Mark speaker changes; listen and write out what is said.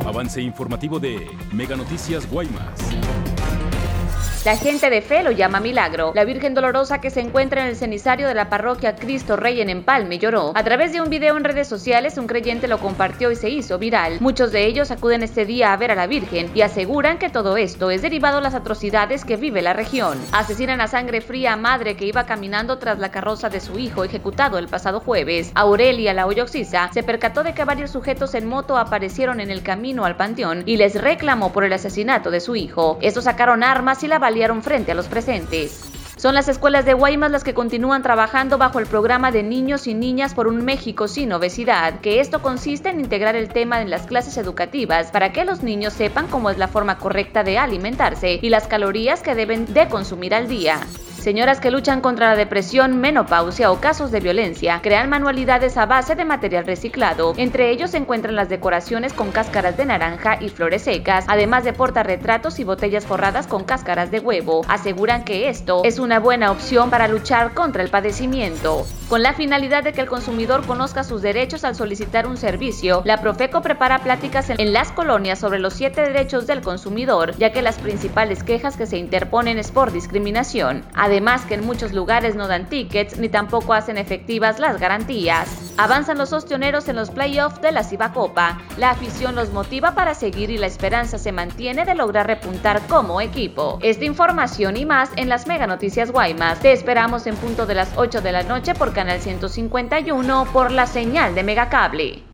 Speaker 1: Avance informativo de Mega Noticias Guaymas.
Speaker 2: La gente de fe lo llama milagro. La Virgen Dolorosa, que se encuentra en el cenizario de la parroquia Cristo Rey en Empalme, lloró. A través de un video en redes sociales, un creyente lo compartió y se hizo viral. Muchos de ellos acuden este día a ver a la Virgen y aseguran que todo esto es derivado de las atrocidades que vive la región. Asesinan a sangre fría a madre que iba caminando tras la carroza de su hijo, ejecutado el pasado jueves. Aurelia, la Hoyoxisa, se percató de que varios sujetos en moto aparecieron en el camino al panteón y les reclamó por el asesinato de su hijo. Estos sacaron armas y la balearon frente a los presentes. Son las escuelas de Guaymas las que continúan trabajando bajo el programa de Niños y Niñas por un México sin obesidad, que esto consiste en integrar el tema en las clases educativas para que los niños sepan cómo es la forma correcta de alimentarse y las calorías que deben de consumir al día. Señoras que luchan contra la depresión, menopausia o casos de violencia crean manualidades a base de material reciclado. Entre ellos se encuentran las decoraciones con cáscaras de naranja y flores secas, además de portarretratos y botellas forradas con cáscaras de huevo. Aseguran que esto es una buena opción para luchar contra el padecimiento. Con la finalidad de que el consumidor conozca sus derechos al solicitar un servicio, la Profeco prepara pláticas en las colonias sobre los 7 derechos del consumidor, ya que las principales quejas que se interponen es por discriminación. Además que en muchos lugares no dan tickets ni tampoco hacen efectivas las garantías. Avanzan los ostioneros en los playoffs de la Cibacopa. La afición los motiva para seguir y la esperanza se mantiene de lograr repuntar como equipo. Esta información y más en las Mega Noticias Guaymas. Te esperamos en punto de las 8 de la noche por Canal 151 por la señal de Megacable.